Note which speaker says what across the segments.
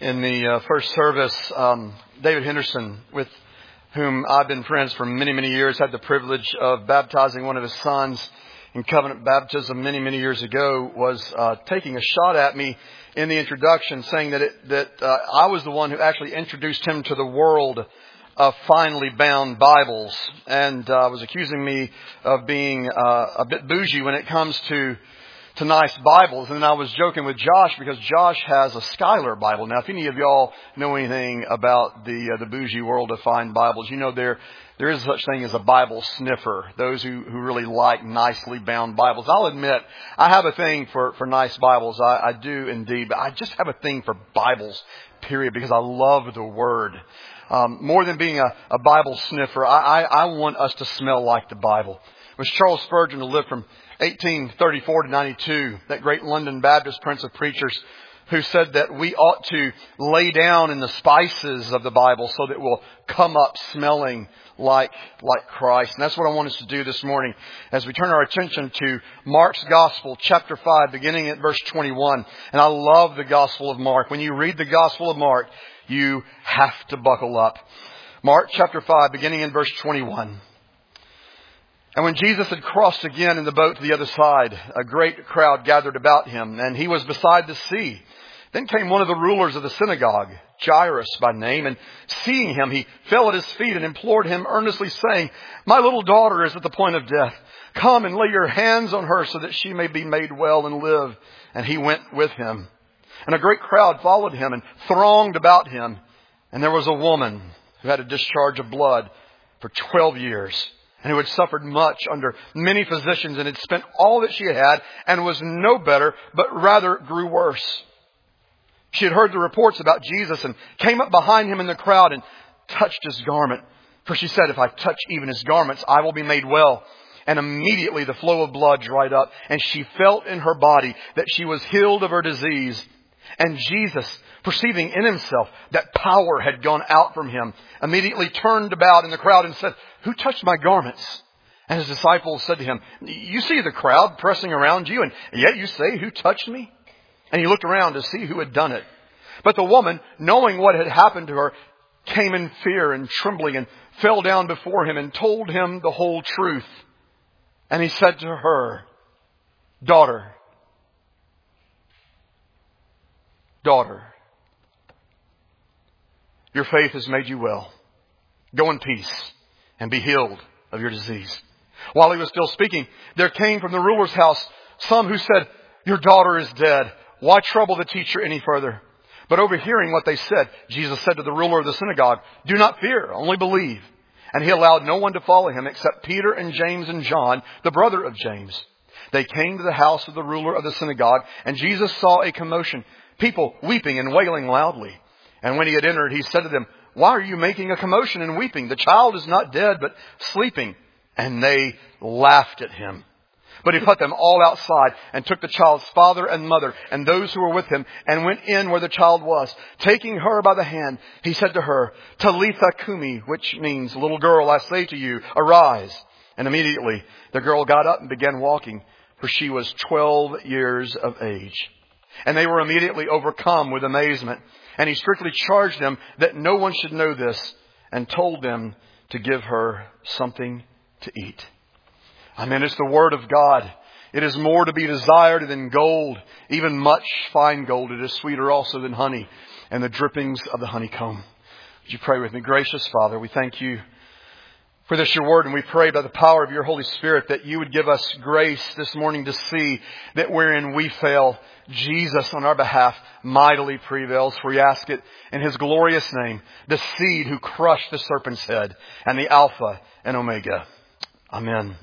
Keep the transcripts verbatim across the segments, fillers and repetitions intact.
Speaker 1: In the uh, first service, um, David Henderson, with whom I've been friends for many, many years, had the privilege of baptizing one of his sons in covenant baptism many, many years ago, was uh, taking a shot at me in the introduction, saying that it, that uh, I was the one who actually introduced him to the world of finely bound Bibles, and uh, was accusing me of being uh, a bit bougie when it comes to to nice Bibles. And then I was joking with Josh because Josh has a Schuyler Bible. Now, if any of y'all know anything about the uh, the bougie world of fine Bibles, you know there there is such thing as a Bible sniffer. Those who, who really like nicely bound Bibles. I'll admit, I have a thing for, for nice Bibles. I, I do indeed. But I just have a thing for Bibles, period, because I love the Word. Um, more than being a, a Bible sniffer, I, I, I want us to smell like the Bible. It was Charles Spurgeon, who lived from eighteen thirty-four to ninety-two, that great London Baptist prince of preachers, who said that we ought to lay down in the spices of the Bible so that we'll come up smelling like like Christ. And that's what I want us to do this morning as we turn our attention to Mark's Gospel, chapter five, beginning at verse twenty-one. And I love the Gospel of Mark. When you read the Gospel of Mark, you have to buckle up. Mark chapter five, beginning in verse twenty-one. And when Jesus had crossed again in the boat to the other side, a great crowd gathered about him, and he was beside the sea. Then came one of the rulers of the synagogue, Jairus by name, and seeing him, he fell at his feet and implored him earnestly, saying, "My little daughter is at the point of death. Come and lay your hands on her so that she may be made well and live." And he went with him. And a great crowd followed him and thronged about him. And there was a woman who had a discharge of blood for twelve years. And who had suffered much under many physicians and had spent all that she had and was no better, but rather grew worse. She had heard the reports about Jesus and came up behind him in the crowd and touched his garment. For she said, "If I touch even his garments, I will be made well." And immediately the flow of blood dried up, and she felt in her body that she was healed of her disease. And Jesus, perceiving in himself that power had gone out from him, immediately turned about in the crowd and said, "Who touched my garments?" And his disciples said to him, "You see the crowd pressing around you, and yet you say, 'Who touched me?'" And he looked around to see who had done it. But the woman, knowing what had happened to her, came in fear and trembling and fell down before him and told him the whole truth. And he said to her, "Daughter, daughter, your faith has made you well. Go in peace and be healed of your disease." While he was still speaking, there came from the ruler's house some who said, "Your daughter is dead. Why trouble the teacher any further?" But overhearing what they said, Jesus said to the ruler of the synagogue, "Do not fear, only believe." And he allowed no one to follow him except Peter and James and John, the brother of James. They came to the house of the ruler of the synagogue, and Jesus saw a commotion, people weeping and wailing loudly. And when he had entered, he said to them, "Why are you making a commotion and weeping? The child is not dead, but sleeping." And they laughed at him. But he put them all outside and took the child's father and mother and those who were with him and went in where the child was. Taking her by the hand, he said to her, "Talitha cumi," which means, "Little girl, I say to you, arise." And immediately the girl got up and began walking, for she was twelve years of age. And they were immediately overcome with amazement. And he strictly charged them that no one should know this, and told them to give her something to eat. Amen. It's the Word of God. It is more to be desired than gold, even much fine gold. It is sweeter also than honey and the drippings of the honeycomb. Would you pray with me? Gracious Father, we thank you for this, your Word, and we pray by the power of your Holy Spirit that you would give us grace this morning to see that wherein we fail, Jesus on our behalf mightily prevails. For we ask it in his glorious name, the seed who crushed the serpent's head and the Alpha and Omega. Amen.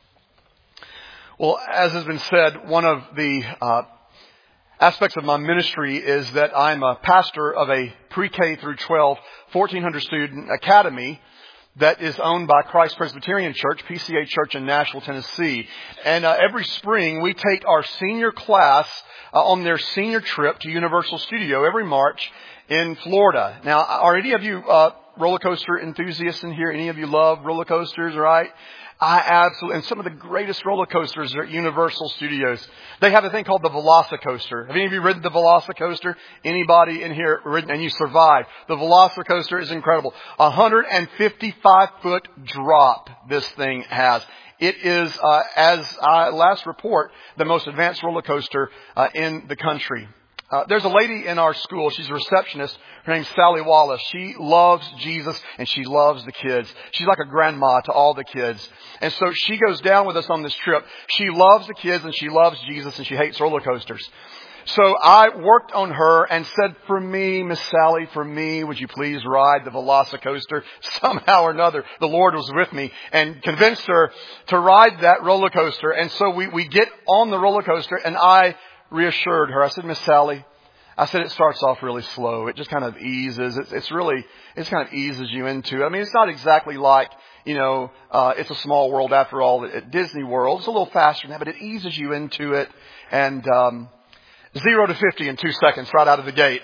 Speaker 1: Well, as has been said, one of the uh, aspects of my ministry is that I'm a pastor of a pre-K through twelve, fourteen hundred student academy that is owned by Christ Presbyterian Church, P C A Church in Nashville, Tennessee. And uh, every spring we take our senior class uh, on their senior trip to Universal Studio every March in Florida. Now, are any of you uh, roller coaster enthusiasts in here? Any of you love roller coasters, right? I absolutely, and some of the greatest roller coasters are at Universal Studios. They have a thing called the Velocicoaster. Have any of you ridden the Velocicoaster? Anybody in here ridden and you survived? The Velocicoaster is incredible. A one hundred fifty-five foot drop this thing has. It is, uh, as I last report, the most advanced roller coaster uh, in the country. Uh, there's a lady in our school. She's a receptionist. Her name's Sally Wallace. She loves Jesus and she loves the kids. She's like a grandma to all the kids. And so she goes down with us on this trip. She loves the kids and she loves Jesus and she hates roller coasters. So I worked on her and said, for me, Miss Sally, for me, would you please ride the Velocicoaster? Somehow or another, the Lord was with me and convinced her to ride that roller coaster. And so we, we get on the roller coaster and I reassured her. I said, Miss Sally, I said, it starts off really slow. It just kind of eases. It's, it's really, it kind of eases you into it. I mean, it's not exactly like, you know, uh, It's a Small World after all at Disney World. It's a little faster than that, but it eases you into it. And, um, zero to fifty in two seconds right out of the gate.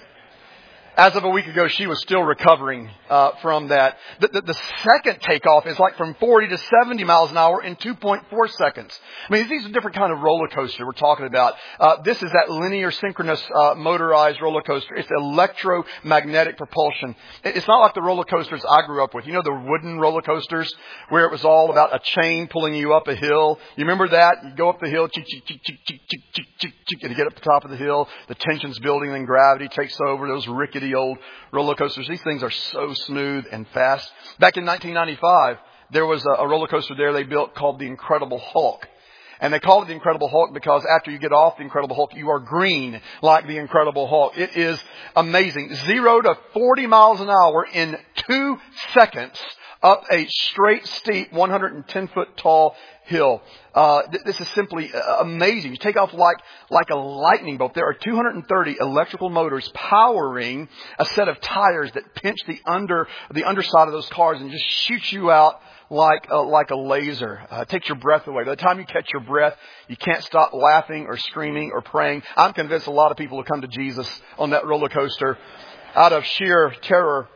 Speaker 1: As of a week ago, she was still recovering uh, from that. The, the, the second takeoff is like from forty to seventy miles an hour in two point four seconds. I mean, these are different kind of roller coaster we're talking about. Uh, this is that linear synchronous uh, motorized roller coaster. It's electromagnetic propulsion. It's not like the roller coasters I grew up with. You know, the wooden roller coasters where it was all about a chain pulling you up a hill. You remember that? You go up the hill, chick, chick, chick, chick, chick, chick, chick, chick, chick, and you get up the top of the hill. The tension's building, then gravity takes over. Those rickety old roller coasters. These things are so smooth and fast. Back in nineteen ninety-five, there was a, a roller coaster there they built called the Incredible Hulk. And they call it the Incredible Hulk because after you get off the Incredible Hulk, you are green like the Incredible Hulk. It is amazing. Zero to forty miles an hour in two seconds up a straight, steep, one hundred ten foot tall hill. Uh, th- this is simply uh, amazing. You take off like, like a lightning bolt. There are two hundred thirty electrical motors powering a set of tires that pinch the under, the underside of those cars and just shoot you out like a, like a laser. Uh, it takes your breath away. By the time you catch your breath, you can't stop laughing or screaming or praying. I'm convinced a lot of people will come to Jesus on that roller coaster out of sheer terror.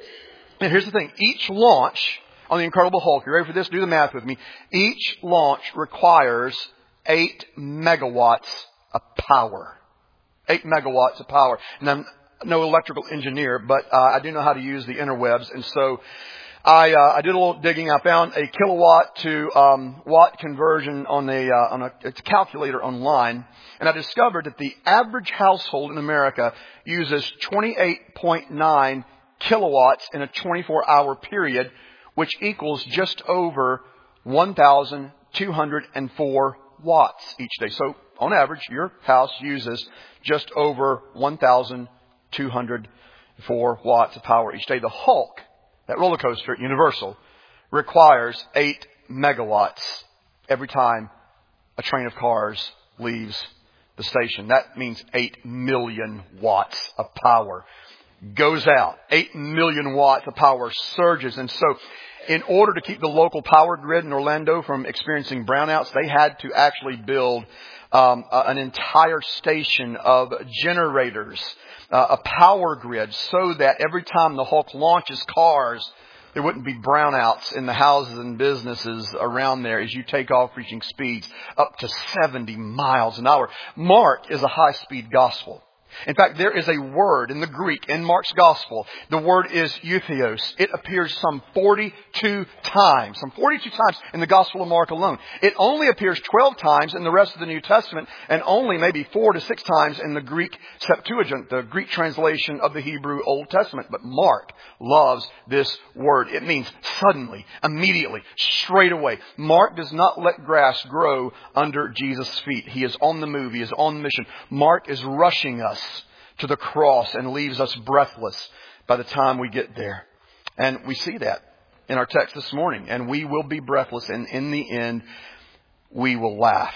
Speaker 1: And here's the thing. Each launch on the Incredible Hulk, you ready for this? Do the math with me. Each launch requires eight megawatts of power. Eight megawatts of power. And I'm no electrical engineer, but uh, I do know how to use the interwebs. And so I, uh, I did a little digging. I found a kilowatt to um, watt conversion on a, uh, on a, it's a calculator online. And I discovered that the average household in America uses twenty-eight point nine kilowatts in a twenty-four hour period, which equals just over one thousand two hundred four watts each day. So on average, your house uses just over one thousand two hundred four watts of power each day. The Hulk, that roller coaster at Universal, requires eight megawatts every time a train of cars leaves the station. That means eight million watts of power goes out. eight million watts of power surges. And so in order to keep the local power grid in Orlando from experiencing brownouts, they had to actually build um, an entire station of generators, uh, a power grid, so that every time the Hulk launches cars, there wouldn't be brownouts in the houses and businesses around there as you take off reaching speeds up to seventy miles an hour. Mark is a high-speed gospel. In fact, there is a word in the Greek in Mark's gospel. The word is eutheos. It appears some forty-two times, some forty-two times in the Gospel of Mark alone. It only appears twelve times in the rest of the New Testament and only maybe four to six times in the Greek Septuagint, the Greek translation of the Hebrew Old Testament. But Mark loves this word. It means suddenly, immediately, straight away. Mark does not let grass grow under Jesus' feet. He is on the move. He is on mission. Mark is rushing us to the cross and leaves us breathless by the time we get there. And we see that in our text this morning. And we will be breathless. And in the end, we will laugh.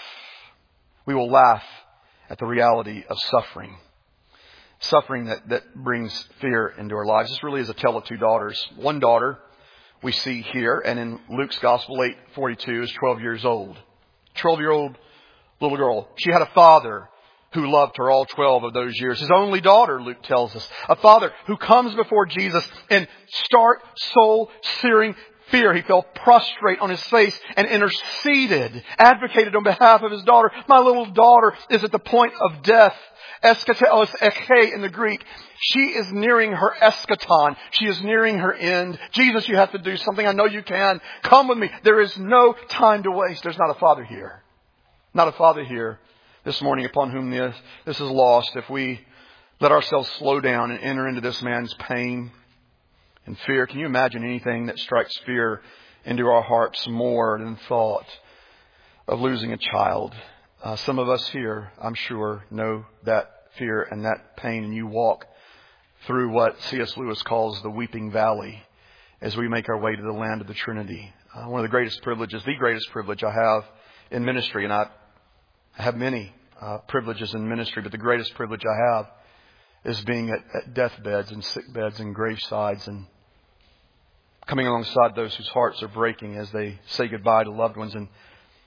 Speaker 1: We will laugh at the reality of suffering. Suffering that, that brings fear into our lives. This really is a tale of two daughters. One daughter we see here, and in Luke's Gospel eight forty-two, is twelve years old. twelve-year-old little girl. She had a father who loved her all twelve of those years. His only daughter, Luke tells us. A father who comes before Jesus in stark, soul-searing fear. He fell prostrate on his face and interceded, advocated on behalf of his daughter. My little daughter is at the point of death. Eschatos eche in the Greek. She is nearing her eschaton. She is nearing her end. Jesus, you have to do something. I know you can. Come with me. There is no time to waste. There's not a father here. Not a father here this morning upon whom this, this is lost. If we let ourselves slow down and enter into this man's pain and fear. Can you imagine anything that strikes fear into our hearts more than thought of losing a child? Uh, some of us here, I'm sure, know that fear and that pain, and you walk through what C S Lewis calls the weeping valley as we make our way to the land of the Trinity. Uh, one of the greatest privileges, the greatest privilege I have in ministry, and I, I have many uh, privileges in ministry, but the greatest privilege I have is being at, at deathbeds and sick beds and gravesides and coming alongside those whose hearts are breaking as they say goodbye to loved ones. And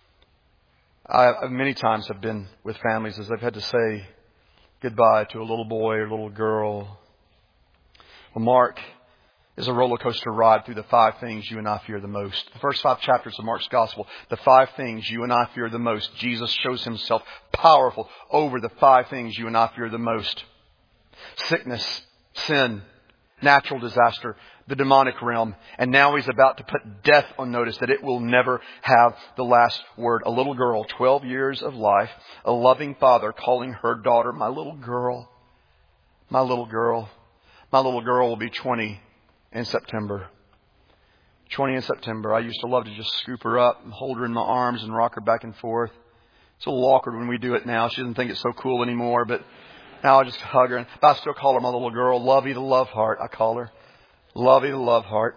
Speaker 1: I many times have been with families as they've had to say goodbye to a little boy or little girl. Well, Mark is a roller coaster ride through the five things you and I fear the most. The first five chapters of Mark's Gospel, the five things you and I fear the most. Jesus shows himself powerful over the five things you and I fear the most. Sickness, sin, natural disaster, the demonic realm. And now he's about to put death on notice that it will never have the last word. A little girl, twelve years of life, a loving father calling her daughter, my little girl, my little girl. My little girl will be twenty in September. twenty in September. I used to love to just scoop her up and hold her in my arms and rock her back and forth. It's a little awkward when we do it now. She doesn't think it's so cool anymore, but now I just hug her. But I still call her my little girl. Lovey the love heart, I call her. Lovey the love heart.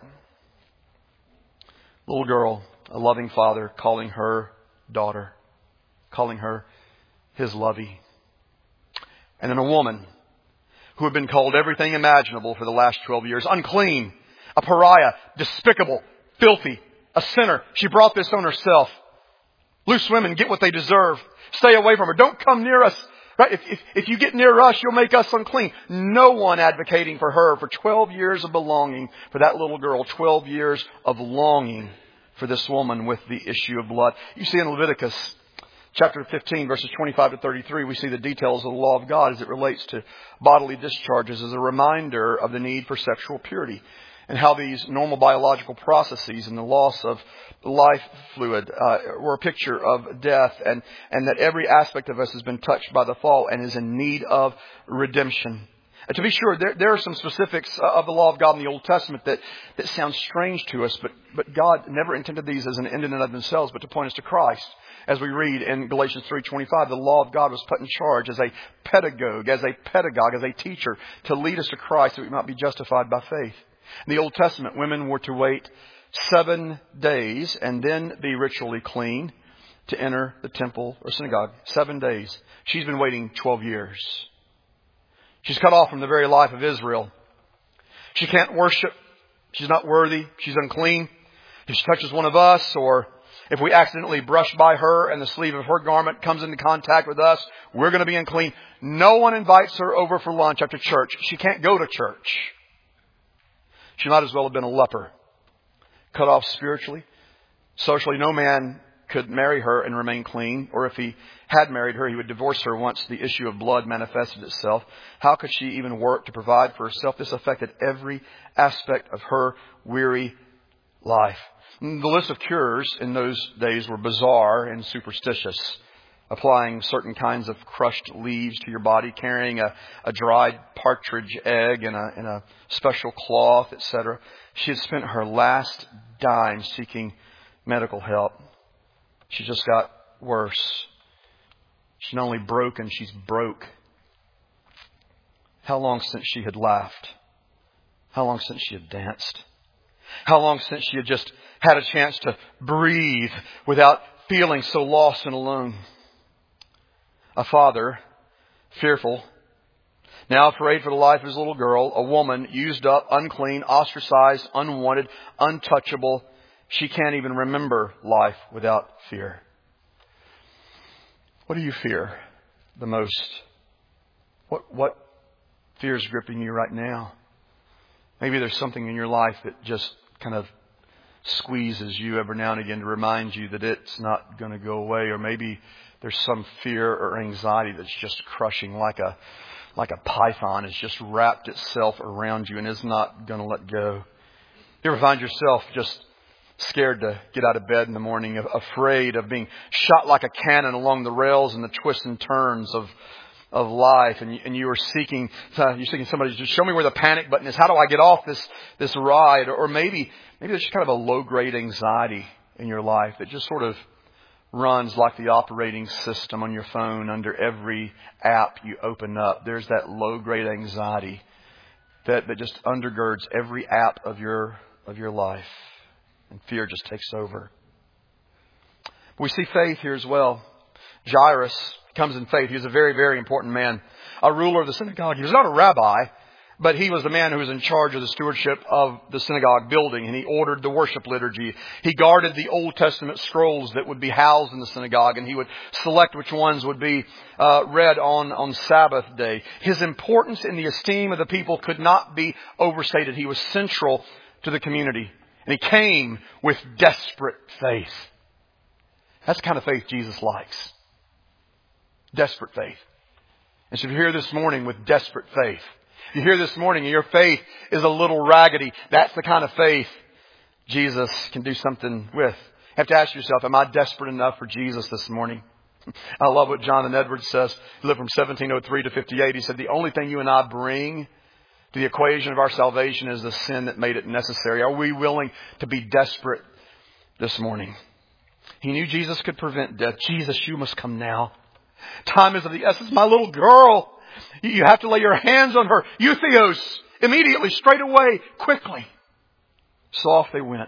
Speaker 1: Little girl, a loving father calling her daughter. Calling her his lovey. And then a woman who had been called everything imaginable for the last twelve years. Unclean, a pariah, despicable, filthy, a sinner. She brought this on herself. Loose women get what they deserve. Stay away from her. Don't come near us. Right? If, if, if you get near us, you'll make us unclean. No one advocating for her for twelve years of belonging for that little girl. twelve years of longing for this woman with the issue of blood. You see in Leviticus chapter fifteen, verses twenty-five to thirty-three, we see the details of the law of God as it relates to bodily discharges as a reminder of the need for sexual purity and how these normal biological processes and the loss of life fluid uh, were a picture of death, and, and that every aspect of us has been touched by the fall and is in need of redemption. And to be sure, there, there are some specifics of the law of God in the Old Testament that, that sound strange to us, but, but God never intended these as an end in and of themselves, but to point us to Christ. As we read in Galatians three twenty-five, the law of God was put in charge as a pedagogue, as a pedagogue, as a teacher to lead us to Christ so we might be justified by faith. In the Old Testament, women were to wait seven days and then be ritually clean to enter the temple or synagogue. Seven days. She's been waiting twelve years. She's cut off from the very life of Israel. She can't worship. She's not worthy. She's unclean. If she touches one of us, or if we accidentally brush by her and the sleeve of her garment comes into contact with us, we're going to be unclean. No one invites her over for lunch after church. She can't go to church. She might as well have been a leper. Cut off spiritually. Socially, no man could marry her and remain clean. Or if he had married her, he would divorce her once the issue of blood manifested itself. How could she even work to provide for herself? This affected every aspect of her weary life. The list of cures in those days were bizarre and superstitious. Applying certain kinds of crushed leaves to your body, carrying a, a dried partridge egg in a, in a special cloth, et cetera. She had spent her last dime seeking medical help. She just got worse. She's not only broken, she's broke. How long since she had laughed? How long since she had danced? How long since she had just had a chance to breathe without feeling so lost and alone? A father, fearful, now afraid for the life of his little girl, a woman used up, unclean, ostracized, unwanted, untouchable. She can't even remember life without fear. What do you fear the most? What, what fear is gripping you right now? Maybe there's something in your life that just kind of squeezes you every now and again to remind you that it's not going to go away. Or maybe there's some fear or anxiety that's just crushing like a like a python. It's just wrapped itself around you and is not going to let go. You ever find yourself just scared to get out of bed in the morning, afraid of being shot like a cannon along the rails and the twists and turns of of life, and you, and you are seeking uh, you're seeking somebody to just show me where the panic button is. How do I get off this this ride? Or maybe maybe there's just kind of a low grade anxiety in your life that just sort of runs like the operating system on your phone under every app you open up. There's that low grade anxiety that, that just undergirds every app of your of your life, and fear just takes over. We see faith here as well. Jairus comes in faith. He was a very, very important man, a ruler of the synagogue. He was not a rabbi, but he was the man who was in charge of the stewardship of the synagogue building, and he ordered the worship liturgy. He guarded the Old Testament scrolls that would be housed in the synagogue, and he would select which ones would be uh, read on, on Sabbath day. His importance in the esteem of the people could not be overstated. He was central to the community, and he came with desperate faith. That's the kind of faith Jesus likes. Desperate faith. And so if you're here this morning with desperate faith, if you're here this morning and your faith is a little raggedy, that's the kind of faith Jesus can do something with. You have to ask yourself, am I desperate enough for Jesus this morning? I love what Jonathan Edwards says. He lived from seventeen oh three to fifty-eight. He said, the only thing you and I bring to the equation of our salvation is the sin that made it necessary. Are we willing to be desperate this morning? He knew Jesus could prevent death. Jesus, you must come now. Time is of the essence. My little girl, you have to lay your hands on her. Euthios, immediately, straight away, quickly. So off they went.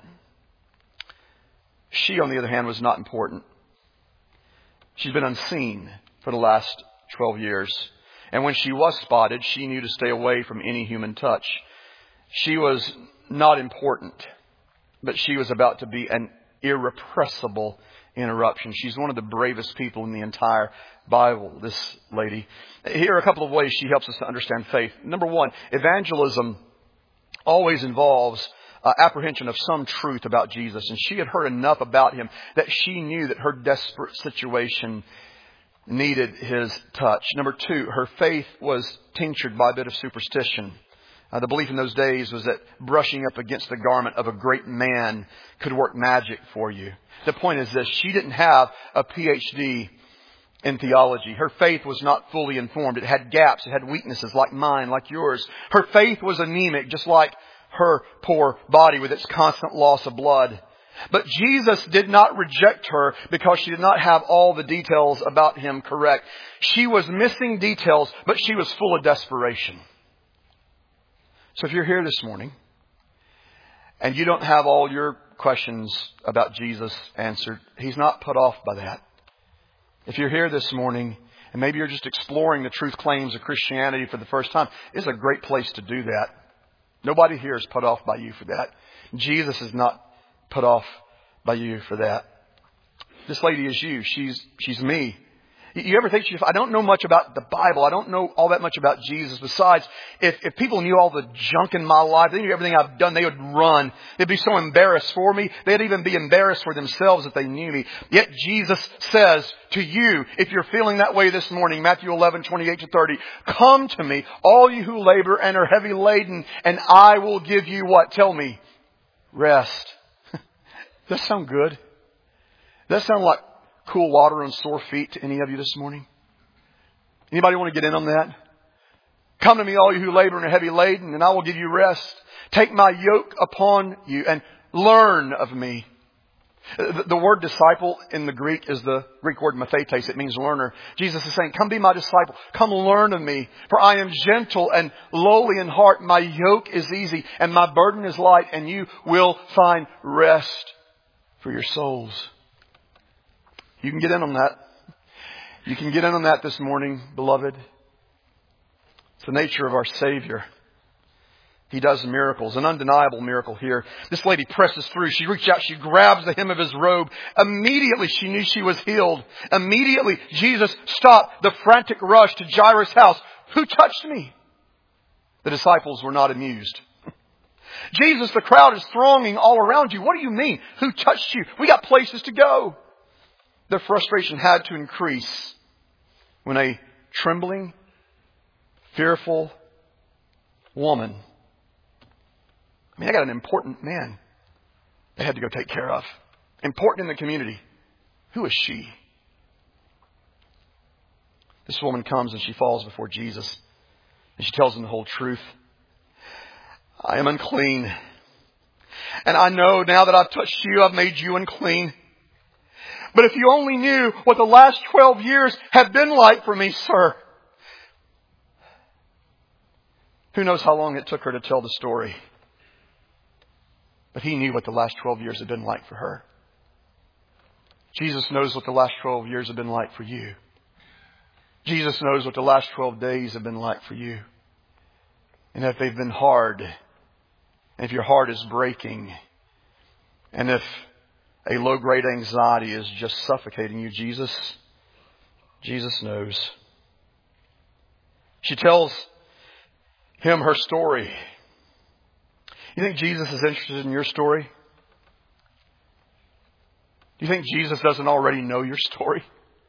Speaker 1: She, on the other hand, was not important. She's been unseen for the last twelve years. And when she was spotted, she knew to stay away from any human touch. She was not important, but she was about to be an irrepressible interruption. She's one of the bravest people in the entire Bible, this lady. Here are a couple of ways she helps us to understand faith. Number one, evangelism always involves uh, apprehension of some truth about Jesus. And she had heard enough about him that she knew that her desperate situation needed his touch. Number two, her faith was tinctured by a bit of superstition. Uh, the belief in those days was that brushing up against the garment of a great man could work magic for you. The point is this: she didn't have a P H D in theology. Her faith was not fully informed. It had gaps. It had weaknesses like mine, like yours. Her faith was anemic, just like her poor body with its constant loss of blood. But Jesus did not reject her because she did not have all the details about him correct. She was missing details, but she was full of desperation. So if you're here this morning and you don't have all your questions about Jesus answered, he's not put off by that. If you're here this morning and maybe you're just exploring the truth claims of Christianity for the first time, it's a great place to do that. Nobody here is put off by you for that. Jesus is not put off by you for that. This lady is you. She's she's me. You ever think, I don't know much about the Bible. I don't know all that much about Jesus. Besides, if, if people knew all the junk in my life, they knew everything I've done, they would run. They'd be so embarrassed for me. They'd even be embarrassed for themselves if they knew me. Yet Jesus says to you, if you're feeling that way this morning, Matthew eleven, twenty-eight to thirty, come to me, all you who labor and are heavy laden, and I will give you what? Tell me. Rest. Does that sound good? Does that sound like cool water on sore feet to any of you this morning? Anybody want to get in on that? Come to me, all you who labor and are heavy laden, and I will give you rest. Take my yoke upon you and learn of me. The, the word disciple in the Greek is the Greek word mathetes. It means learner. Jesus is saying, come be my disciple. Come learn of me. For I am gentle and lowly in heart. My yoke is easy and my burden is light, and you will find rest for your souls. You can get in on that. You can get in on that this morning, beloved. It's the nature of our Savior He does miracles, an undeniable miracle here. This lady presses through. She reaches out. She grabs the hem of his robe. Immediately, she knew she was healed. Immediately, Jesus stopped the frantic rush to Jairus' house. Who touched me? The disciples were not amused. Jesus, the crowd is thronging all around you. What do you mean? Who touched you? We got places to go. Their frustration had to increase when a trembling, fearful woman, I mean, I got an important man they had to go take care of. Important in the community. Who is she? This woman comes and she falls before Jesus. And she tells him the whole truth. I am unclean. And I know now that I've touched you, I've made you unclean. But if you only knew what the last twelve years have been like for me, sir. Who knows how long it took her to tell the story. But he knew what the last twelve years had been like for her. Jesus knows what the last twelve years have been like for you. Jesus knows what the last twelve days have been like for you. And if they've been hard, and if your heart is breaking, and if a low-grade anxiety is just suffocating you, Jesus, Jesus knows. She tells him her story. You think Jesus is interested in your story? Do you think Jesus doesn't already know your story?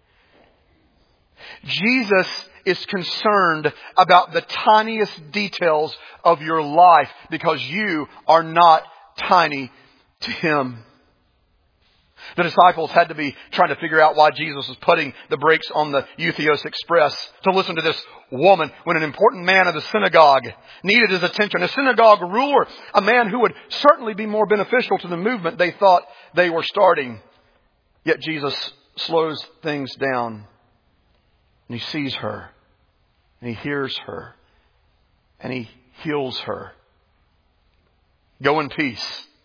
Speaker 1: Jesus is concerned about the tiniest details of your life because you are not tiny to Him. The disciples had to be trying to figure out why Jesus was putting the brakes on the Euthios Express to listen to this woman when an important man of the synagogue needed his attention. A synagogue ruler, a man who would certainly be more beneficial to the movement they thought they were starting. Yet Jesus slows things down. And He sees her. And He hears her. And He heals her. Go in peace.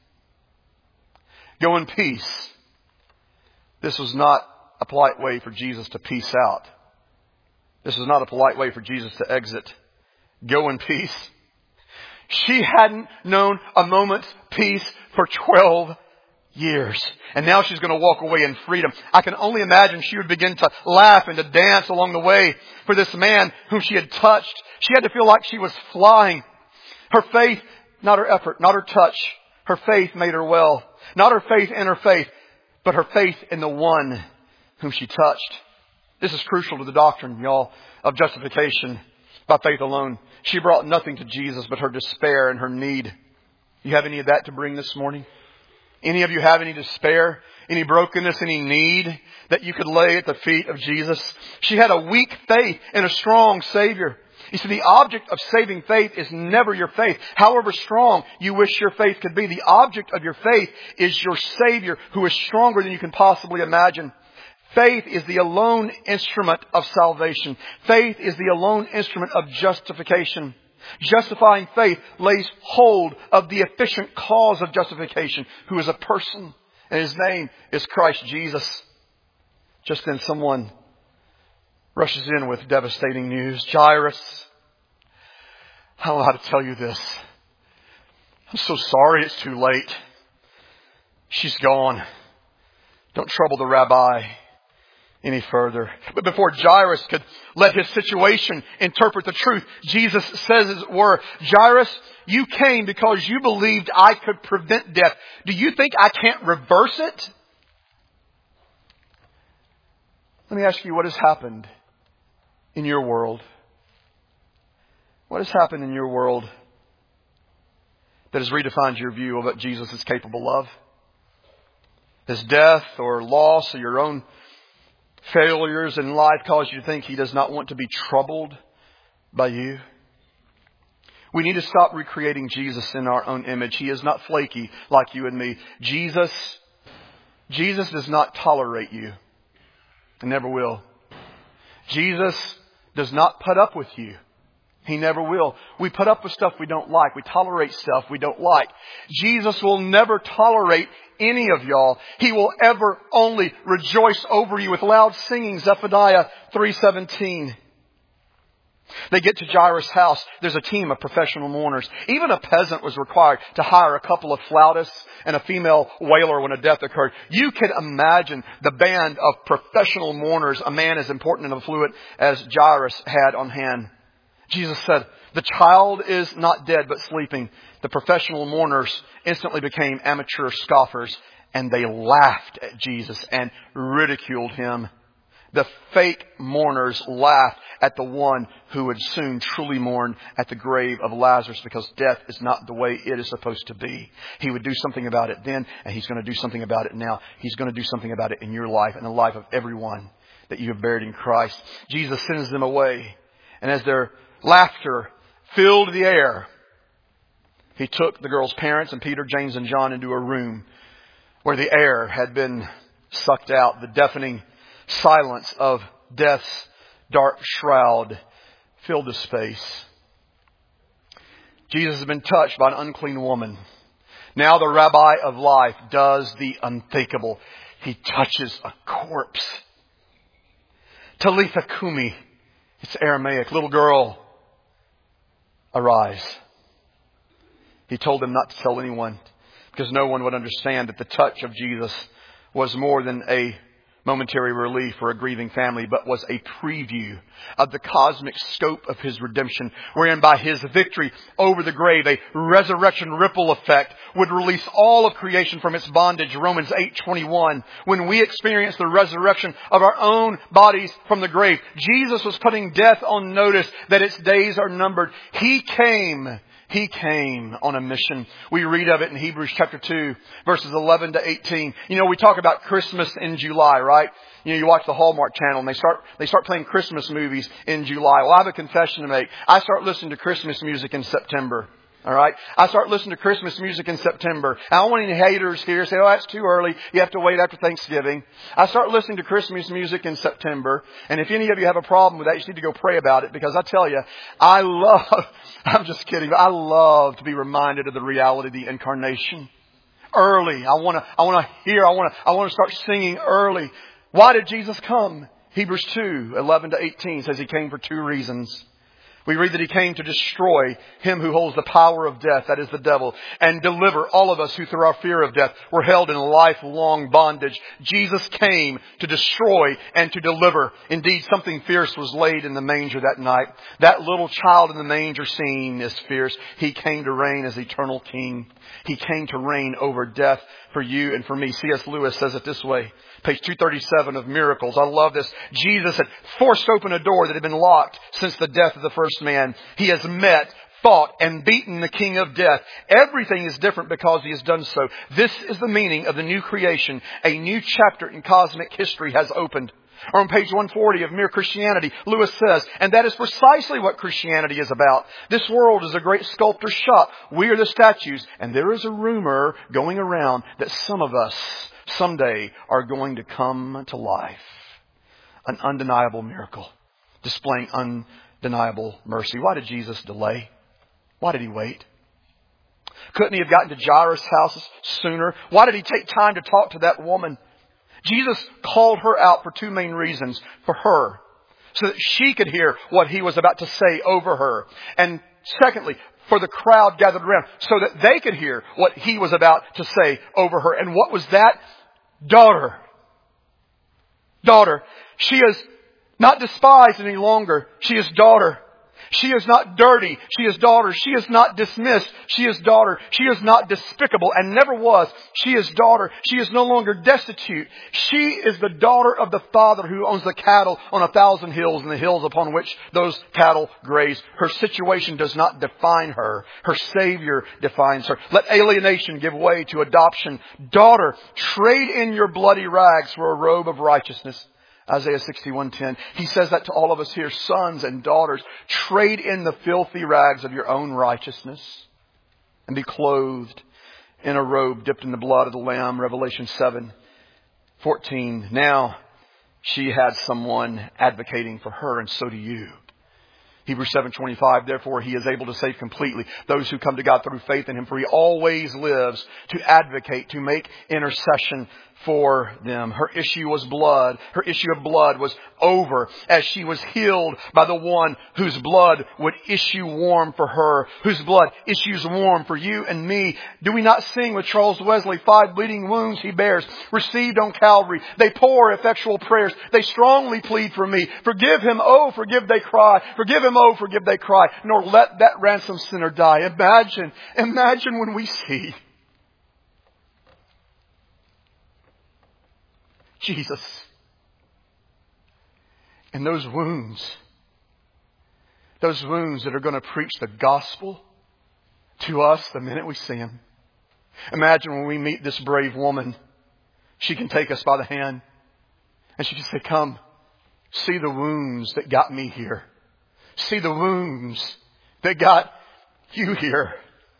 Speaker 1: Go in peace. This was not a polite way for Jesus to peace out. This was not a polite way for Jesus to exit. Go in peace. She hadn't known a moment's peace for twelve years. And now she's going to walk away in freedom. I can only imagine she would begin to laugh and to dance along the way for this man whom she had touched. She had to feel like she was flying. Her faith, not her effort, not her touch. Her faith made her well. Not her faith in her faith, but her faith in the one whom she touched. This is crucial to the doctrine, y'all, of justification by faith alone. She brought nothing to Jesus but her despair and her need. You have any of that to bring this morning? Any of you have any despair, any brokenness, any need that you could lay at the feet of Jesus? She had a weak faith in a strong Savior. You see, the object of saving faith is never your faith. However strong you wish your faith could be, the object of your faith is your Savior who is stronger than you can possibly imagine. Faith is the alone instrument of salvation. Faith is the alone instrument of justification. Justifying faith lays hold of the efficient cause of justification, who is a person, and His name is Christ Jesus. Just then someone rushes in with devastating news. Jairus, I don't know how to tell you this. I'm so sorry it's too late. She's gone. Don't trouble the rabbi any further. But before Jairus could let his situation interpret the truth, Jesus says, as it were, Jairus, you came because you believed I could prevent death. Do you think I can't reverse it? Let me ask you, what has happened in your world? What has happened in your world that has redefined your view of what Jesus is capable of? Has death or loss or your own failures in life cause you to think He does not want to be troubled by you? We need to stop recreating Jesus in our own image. He is not flaky like you and me. Jesus, Jesus does not tolerate you. And never will. Jesus does not put up with you. He never will. We put up with stuff we don't like. We tolerate stuff we don't like. Jesus will never tolerate any of y'all. He will ever only rejoice over you with loud singing. Zephaniah three seventeen. They get to Jairus' house. There's a team of professional mourners. Even a peasant was required to hire a couple of flautists and a female wailer when a death occurred. You can imagine the band of professional mourners, a man as important and affluent as Jairus had on hand. Jesus said, "The child is not dead but sleeping." The professional mourners instantly became amateur scoffers, and they laughed at Jesus and ridiculed him. The fake mourners laughed at the one who would soon truly mourn at the grave of Lazarus, because death is not the way it is supposed to be. He would do something about it then, and He's going to do something about it now. He's going to do something about it in your life and the life of everyone that you have buried in Christ. Jesus sends them away, and as their laughter filled the air, He took the girl's parents and Peter, James, and John into a room where the air had been sucked out. The deafening silence of death's dark shroud filled the space. Jesus has been touched by an unclean woman. Now the Rabbi of life does the unthinkable. He touches a corpse. Talitha Kumi. It's Aramaic. Little girl, arise. He told them not to tell anyone, because no one would understand that the touch of Jesus was more than a momentary relief for a grieving family, but was a preview of the cosmic scope of His redemption, wherein by His victory over the grave, a resurrection ripple effect would release all of creation from its bondage. Romans eight twenty-one. When we experience the resurrection of our own bodies from the grave, Jesus was putting death on notice that its days are numbered. He came He came on a mission. We read of it in Hebrews chapter two, verses eleven to eighteen. You know, we talk about Christmas in July, right? You know, you watch the Hallmark Channel and they start, they start playing Christmas movies in July. Well, I have a confession to make. I start listening to Christmas music in September. All right. I start listening to Christmas music in September. I don't want any haters here say, "Oh, that's too early. You have to wait after Thanksgiving." I start listening to Christmas music in September. And if any of you have a problem with that, you just need to go pray about it, because I tell you, I love, I'm just kidding, but I love to be reminded of the reality of the incarnation. Early. I want to, I want to hear, I want to, I want to start singing early. Why did Jesus come? Hebrews two, eleven to eighteen says He came for two reasons. We read that He came to destroy him who holds the power of death, that is the devil, and deliver all of us who through our fear of death were held in lifelong bondage. Jesus came to destroy and to deliver. Indeed, something fierce was laid in the manger that night. That little child in the manger scene is fierce. He came to reign as eternal King. He came to reign over death for you and for me. C S Lewis says it this way. Page two thirty-seven of Miracles. I love this. Jesus had forced open a door that had been locked since the death of the first man. He has met, fought, and beaten the king of death. Everything is different because He has done so. This is the meaning of the new creation. A new chapter in cosmic history has opened. Or on page one forty of Mere Christianity, Lewis says, and that is precisely what Christianity is about. This world is a great sculptor's shop. We are the statues. And there is a rumor going around that some of us someday are going to come to life. An undeniable miracle, displaying undeniable mercy. Why did Jesus delay? Why did He wait? Couldn't He have gotten to Jairus' house sooner? Why did He take time to talk to that woman? Jesus called her out for two main reasons. For her, so that she could hear what He was about to say over her. And secondly, for the crowd gathered around, so that they could hear what He was about to say over her. And what was that? Daughter. Daughter. She is not despised any longer. She is daughter. She is not dirty. She is daughter. She is not dismissed. She is daughter. She is not despicable and never was. She is daughter. She is no longer destitute. She is the daughter of the Father who owns the cattle on a thousand hills and the hills upon which those cattle graze. Her situation does not define her. Her Savior defines her. Let alienation give way to adoption. Daughter, trade in your bloody rags for a robe of righteousness. Isaiah sixty-one ten. He says that to all of us here. Sons and daughters, trade in the filthy rags of your own righteousness and be clothed in a robe dipped in the blood of the Lamb. Revelation seven fourteen. Now she had someone advocating for her, and so do you. Hebrews seven twenty-five, therefore he is able to save completely those who come to God through faith in him, for he always lives to advocate, to make intercession for them. Her issue was blood. Her issue of blood was over as she was healed by the one whose blood would issue warm for her, whose blood issues warm for you and me. Do we not sing with Charles Wesley, five bleeding wounds he bears, received on Calvary. They pour effectual prayers. They strongly plead for me. Forgive him, oh, forgive, they cry. Forgive him, oh, forgive, they cry. Nor let that ransomed sinner die. Imagine, imagine when we see Jesus and those wounds, those wounds that are going to preach the gospel to us the minute we see him. Imagine when we meet this brave woman, she can take us by the hand and she can say, come, see the wounds that got me here. See the wounds that got you here.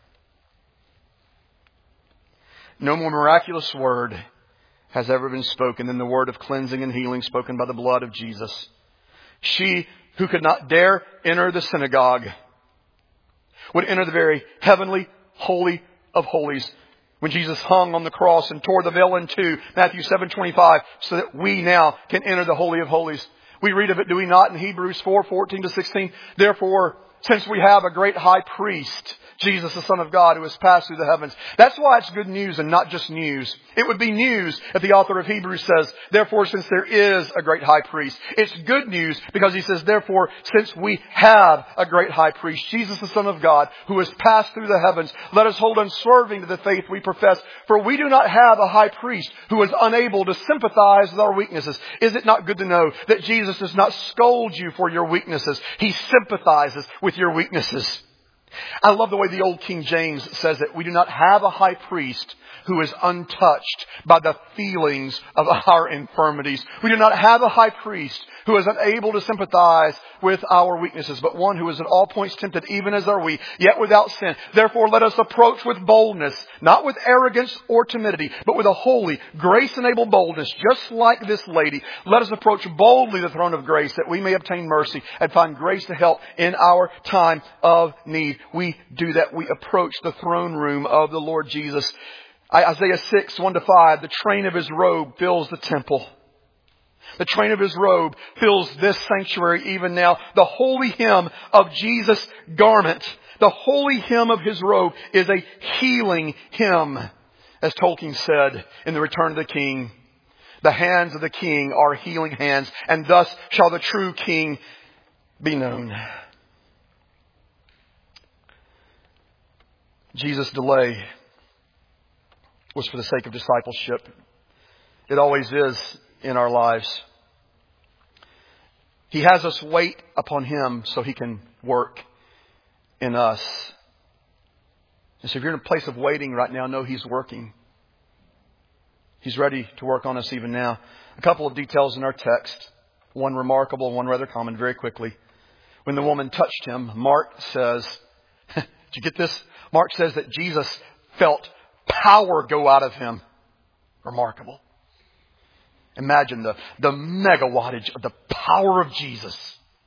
Speaker 1: No more miraculous word has ever been spoken than the word of cleansing and healing spoken by the blood of Jesus. She who could not dare enter the synagogue would enter the very heavenly, holy of holies when Jesus hung on the cross and tore the veil in two, Matthew seven twenty-five, so that we now can enter the holy of holies. We read of it, do we not, in Hebrews four fourteen to sixteen? Therefore, since we have a great high priest, Jesus, the Son of God, who has passed through the heavens. That's why it's good news and not just news. It would be news if the author of Hebrews says, therefore, since there is a great high priest. It's good news because he says, therefore, since we have a great high priest, Jesus, the Son of God, who has passed through the heavens, let us hold unswerving to the faith we profess. For we do not have a high priest who is unable to sympathize with our weaknesses. Is it not good to know that Jesus does not scold you for your weaknesses? He sympathizes with your weaknesses. I love the way the old King James says it. We do not have a high priest who is untouched by the feelings of our infirmities. We do not have a high priest who is unable to sympathize with our weaknesses, but one who is at all points tempted, even as are we, yet without sin. Therefore, let us approach with boldness, not with arrogance or timidity, but with a holy, grace-enabled boldness, just like this lady. Let us approach boldly the throne of grace, that we may obtain mercy and find grace to help in our time of need. We do that. We approach the throne room of the Lord Jesus. Isaiah six, one to five, the train of his robe fills the temple. The train of his robe fills this sanctuary even now. The holy hem of Jesus' garment, the holy hem of his robe is a healing hem. As Tolkien said in The Return of the King, the hands of the king are healing hands, and thus shall the true king be known. Jesus' delay was for the sake of discipleship. It always is in our lives. He has us wait upon him so he can work in us. And so if you're in a place of waiting right now, know he's working. He's ready to work on us even now. A couple of details in our text. One remarkable, one rather common, very quickly. When the woman touched him, Mark says, did you get this? Mark says that Jesus felt power go out of him. Remarkable. Imagine the, the megawattage of the power of Jesus.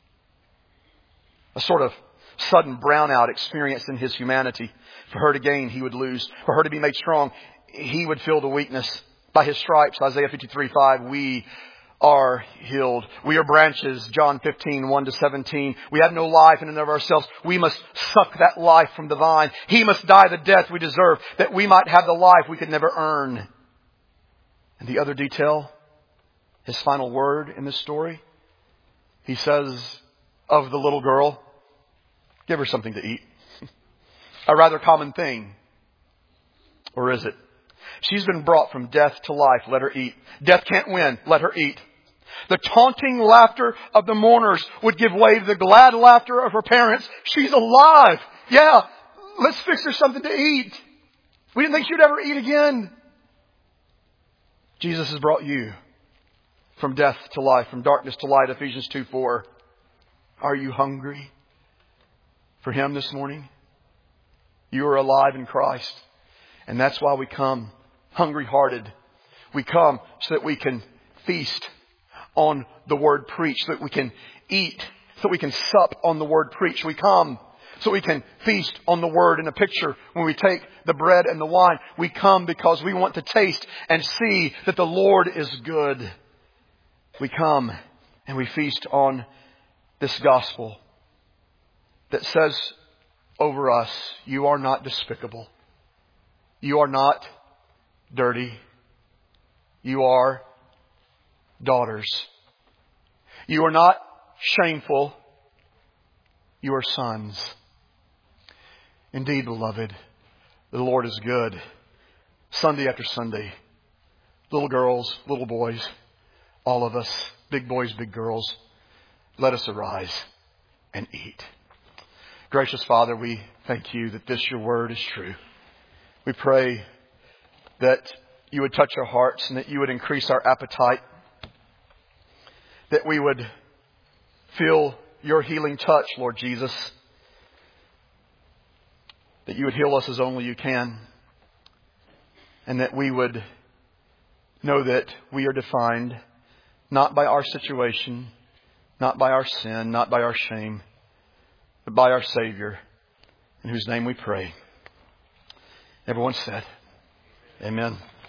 Speaker 1: A sort of sudden brownout experience in his humanity. For her to gain, he would lose. For her to be made strong, he would feel the weakness. By his stripes, Isaiah fifty-three five, we are healed. We are branches, John fifteen, one to seventeen. We have no life in and of ourselves. We must suck that life from the vine. He must die the death we deserve, that we might have the life we could never earn. And the other detail, his final word in this story, he says of the little girl, give her something to eat. A rather common thing. Or is it? She's been brought from death to life. Let her eat. Death can't win. Let her eat. The taunting laughter of the mourners would give way to the glad laughter of her parents. She's alive. Yeah, let's fix her something to eat. We didn't think she'd ever eat again. Jesus has brought you from death to life, from darkness to light. Ephesians two four. Are you hungry for him this morning? You are alive in Christ. And that's why we come hungry-hearted. We come so that we can feast on the word preached, so that we can eat so we can sup on the Word preached. We come so we can feast on the Word. In a picture, when we take the bread and the wine, we come because we want to taste and see that the Lord is good. We come and we feast on this gospel that says over us, you are not despicable. You are not dirty. You are daughters. You are not shameful. You are sons. Indeed, beloved, the Lord is good. Sunday after Sunday, little girls, little boys, all of us, big boys, big girls, let us arise and eat. Gracious Father, we thank you that this, your word, is true. We pray that you would touch our hearts and that you would increase our appetite, that we would feel your healing touch, Lord Jesus, that you would heal us as only you can, and that we would know that we are defined not by our situation, not by our sin, not by our shame, but by our Savior, in whose name we pray. Everyone said, Amen.